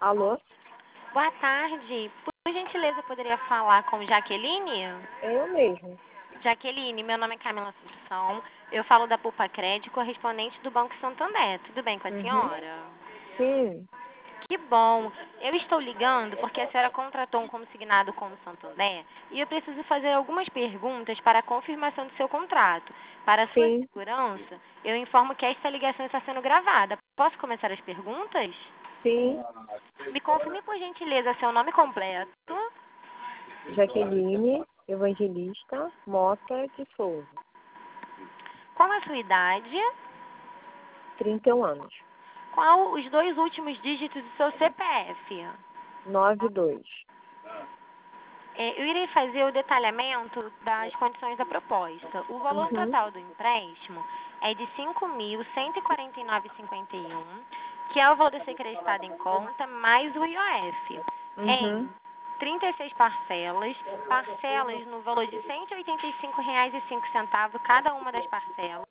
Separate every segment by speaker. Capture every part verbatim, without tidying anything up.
Speaker 1: Alô?
Speaker 2: Boa tarde. Por gentileza, eu poderia falar com Jaqueline?
Speaker 1: Eu mesmo.
Speaker 2: Jaqueline, meu nome é Camila Assunção. Eu falo da Poupa Crédito, correspondente do Banco Santander. Tudo bem com a
Speaker 1: Uhum.
Speaker 2: senhora?
Speaker 1: Sim.
Speaker 2: Que bom. Eu estou ligando porque a senhora contratou um consignado com o Santander e eu preciso fazer algumas perguntas para a confirmação do seu contrato. Para a sua
Speaker 1: Sim.
Speaker 2: segurança, eu informo que esta ligação está sendo gravada. Posso começar as perguntas?
Speaker 1: Sim.
Speaker 2: Me confirme, por gentileza, seu nome completo.
Speaker 1: Jaqueline Evangelista Mota de Souza.
Speaker 2: Qual a sua idade?
Speaker 1: trinta e um anos.
Speaker 2: Qual os dois últimos dígitos do seu C P F?
Speaker 1: noventa e dois.
Speaker 2: É, eu irei fazer o detalhamento das condições da proposta. O valor
Speaker 1: Uhum.
Speaker 2: total do empréstimo é de cinco mil cento e quarenta e nove vírgula cinquenta e um, que é o valor a ser acreditado em conta, mais o I O F,
Speaker 1: Uhum.
Speaker 2: em trinta e seis parcelas, parcelas no valor de cento e oitenta e cinco reais e cinco centavos cada uma das parcelas.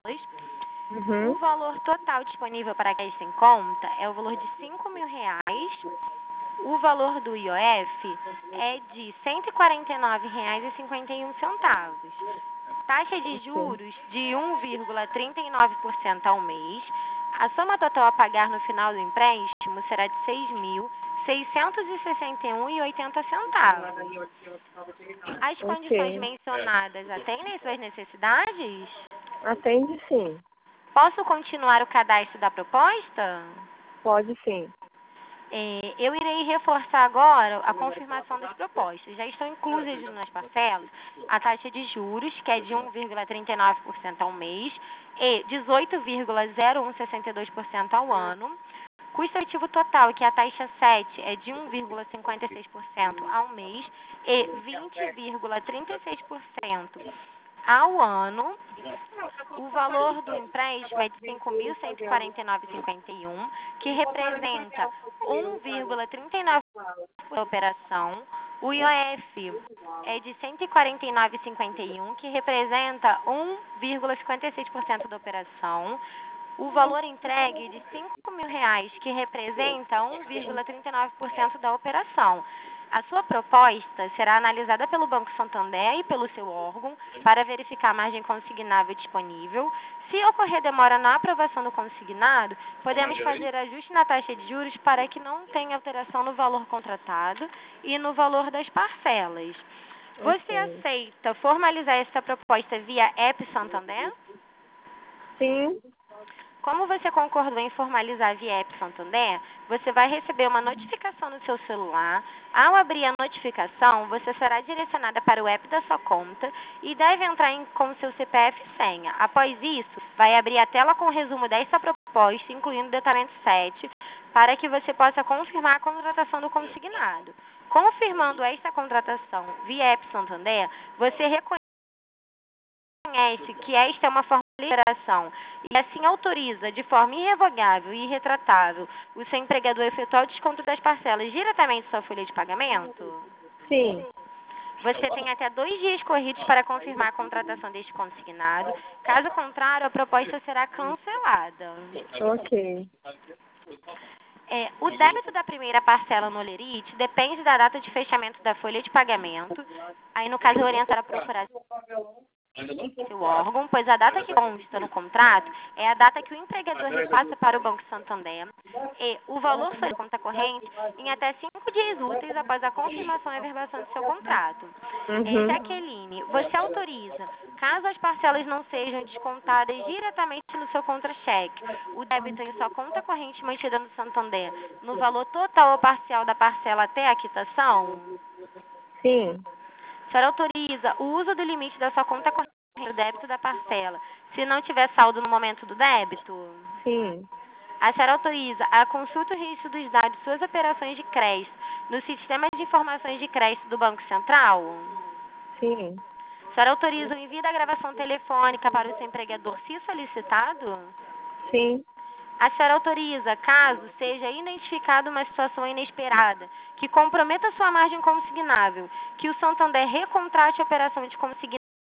Speaker 2: O
Speaker 1: Uhum.
Speaker 2: valor total disponível para crédito em conta é o valor de cinco mil reais. O valor do I O F é de cento e quarenta e nove reais e cinquenta e um centavos. Taxa de
Speaker 1: Sim.
Speaker 2: juros de um vírgula trinta e nove por cento ao mês. A soma total a pagar no final do empréstimo será de seis mil seiscentos e sessenta e um reais e oitenta centavos. As condições
Speaker 1: Ok.
Speaker 2: mencionadas atendem às suas necessidades?
Speaker 1: Atende sim.
Speaker 2: Posso continuar o cadastro da proposta?
Speaker 1: Pode sim.
Speaker 2: É, eu irei reforçar agora a confirmação das propostas. Já estão inclusas nas parcelas a taxa de juros, que é de um vírgula trinta e nove por cento ao mês, e dezoito vírgula zero um seis dois por cento ao ano. Custo ativo total, que é a taxa sete, é de um vírgula cinquenta e seis por cento ao mês e vinte vírgula trinta e seis por cento ao ano. O valor do empréstimo é de cinco mil cento e quarenta e nove vírgula cinquenta e um, que representa um vírgula trinta e nove por cento da operação. O I O F é de cento e quarenta e nove vírgula cinquenta e um, que representa um vírgula cinquenta e seis por cento da operação. O valor entregue é de cinco mil reais, que representa um vírgula trinta e nove por cento da operação. A sua proposta será analisada pelo Banco Santander e pelo seu órgão para verificar a margem consignável disponível. Se ocorrer demora na aprovação do consignado, podemos fazer ajuste na taxa de juros para que não tenha alteração no valor contratado e no valor das parcelas. Você
Speaker 1: Ok.
Speaker 2: aceita formalizar essa proposta via App Santander?
Speaker 1: Sim.
Speaker 2: Como você concordou em formalizar via App Santander, você vai receber uma notificação no seu celular. Ao abrir a notificação, você será direcionada para o app da sua conta e deve entrar em, com seu C P F e senha. Após isso, vai abrir a tela com o resumo desta proposta, incluindo o detalhamento sete, para que você possa confirmar a contratação do consignado. Confirmando esta contratação via App Santander, você reconhece reconhece que esta é uma forma de liberação e assim autoriza de forma irrevogável e irretratável o seu empregador a efetuar o desconto das parcelas diretamente em sua folha de pagamento?
Speaker 1: Sim.
Speaker 2: Você tem até dois dias corridos para confirmar a contratação deste consignado. Caso contrário, a proposta será cancelada.
Speaker 1: Ok.
Speaker 2: É, o débito da primeira parcela no Lerite depende da data de fechamento da folha de pagamento. Aí, no caso, eu orientar a procurar seu órgão, pois a data que consta no contrato é a data que o empregador repassa para o Banco Santander e o valor sobre a conta corrente em até cinco dias úteis após a confirmação e averbação do seu contrato. É,
Speaker 1: Uhum.
Speaker 2: Jaqueline, você autoriza, caso as parcelas não sejam descontadas diretamente no seu contra-cheque, o débito em sua conta corrente mantida no Santander, no valor total ou parcial da parcela até a quitação?
Speaker 1: Sim.
Speaker 2: A senhora autoriza o uso do limite da sua conta corrente do débito da parcela, se não tiver saldo no momento do débito?
Speaker 1: Sim.
Speaker 2: A senhora autoriza a consulta e registro dos dados de suas operações de crédito no sistema de informações de crédito do Banco Central?
Speaker 1: Sim.
Speaker 2: A senhora autoriza o envio da gravação telefônica para o seu empregador, se solicitado?
Speaker 1: Sim.
Speaker 2: A senhora autoriza, caso seja identificada uma situação inesperada que comprometa sua margem consignável, que o Santander recontrate a operação de consignado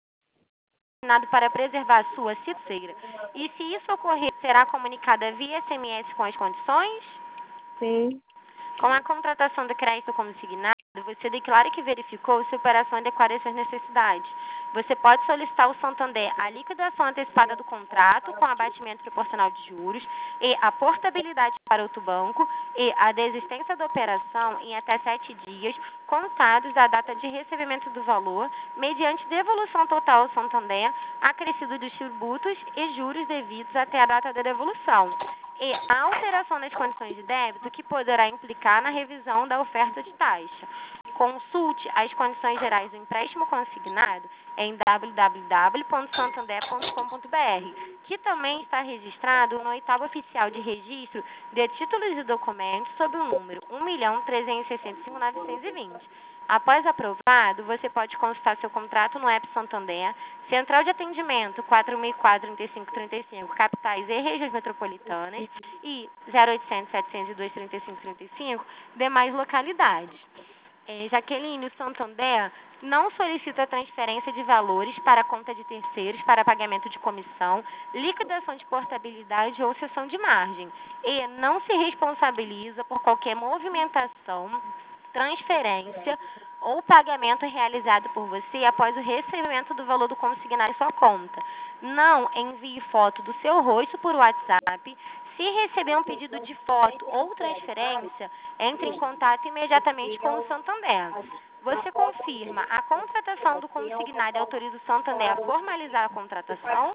Speaker 2: para preservar a sua citeira. E se isso ocorrer, será comunicada via S M S com as condições?
Speaker 1: Sim.
Speaker 2: Com a contratação do crédito consignado, você declara que verificou se a operação adequada às suas necessidades. Você pode solicitar ao Santander a liquidação antecipada do contrato com abatimento proporcional de juros e a portabilidade para outro banco e a desistência da operação em até sete dias, contados da data de recebimento do valor, mediante devolução total ao Santander, acrescido dos tributos e juros devidos até a data da devolução. E a alteração das condições de débito que poderá implicar na revisão da oferta de taxa. Consulte as condições gerais do empréstimo consignado em w w w ponto santander ponto com ponto b r, que também está registrado no oitavo oficial de registro de títulos e documentos sob o número um milhão trezentos e sessenta e cinco mil novecentos e vinte. Após aprovado, você pode consultar seu contrato no app Santander, Central de Atendimento quatro mil e quatro, trinta e cinco, trinta e cinco, capitais e regiões metropolitanas e zero oitocentos, setecentos e dois, trinta e cinco, trinta e cinco, demais localidades. É, Jaqueline, o Santander não solicita transferência de valores para a conta de terceiros para pagamento de comissão, liquidação de portabilidade ou cessão de margem e não se responsabiliza por qualquer movimentação, transferência ou pagamento realizado por você após o recebimento do valor do consignado em sua conta. Não envie foto do seu rosto por WhatsApp. Se receber um pedido de foto ou transferência, entre em contato imediatamente com o Santander. Você confirma a contratação do consignado e autoriza o Santander a formalizar a contratação?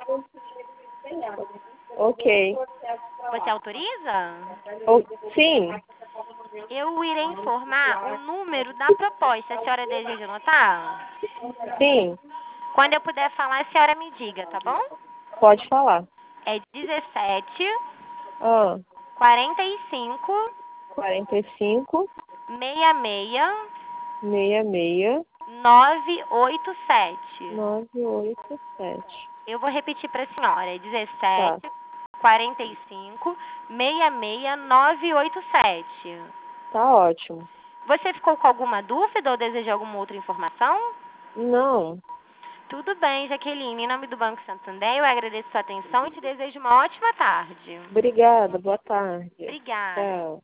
Speaker 1: Ok.
Speaker 2: Você autoriza?
Speaker 1: O- sim,
Speaker 2: Eu irei informar o número da proposta. A senhora deseja anotar?
Speaker 1: sim.
Speaker 2: Quando eu puder falar, a senhora me diga, tá bom?
Speaker 1: Pode falar.
Speaker 2: É dezessete,
Speaker 1: Ah,
Speaker 2: quarenta e cinco,
Speaker 1: quarenta e cinco,
Speaker 2: sessenta e seis,
Speaker 1: sessenta e seis,
Speaker 2: nove oito sete.
Speaker 1: nove oito sete.
Speaker 2: Eu vou repetir para a senhora. É
Speaker 1: Tá,
Speaker 2: dezessete, quarenta e cinco, sessenta e seis, nove oito sete.
Speaker 1: tá ótimo.
Speaker 2: Você ficou com alguma dúvida ou deseja alguma outra informação?
Speaker 1: Não,
Speaker 2: Tudo bem, Jaqueline. Em nome do Banco Santander, eu agradeço sua atenção e te desejo uma ótima tarde.
Speaker 1: obrigada, boa tarde.
Speaker 2: Obrigada.
Speaker 1: Tchau.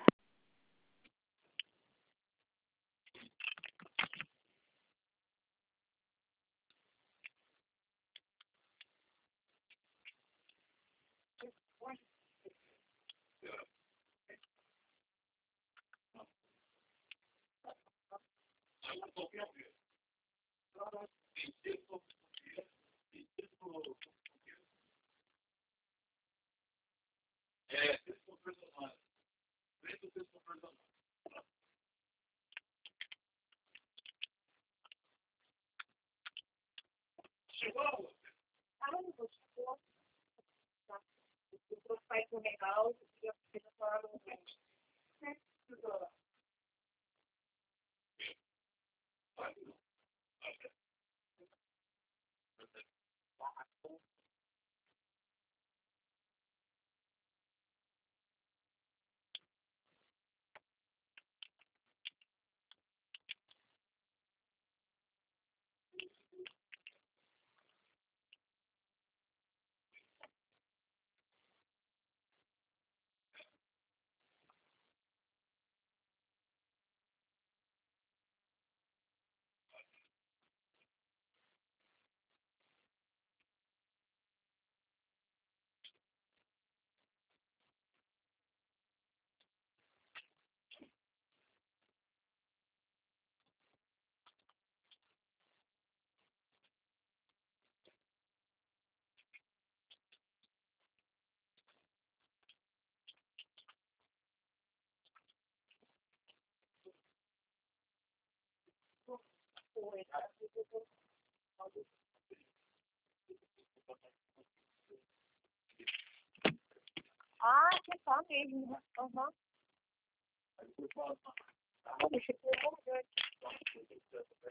Speaker 1: Ah, que só mesmo. Aham. Deixa eu ver.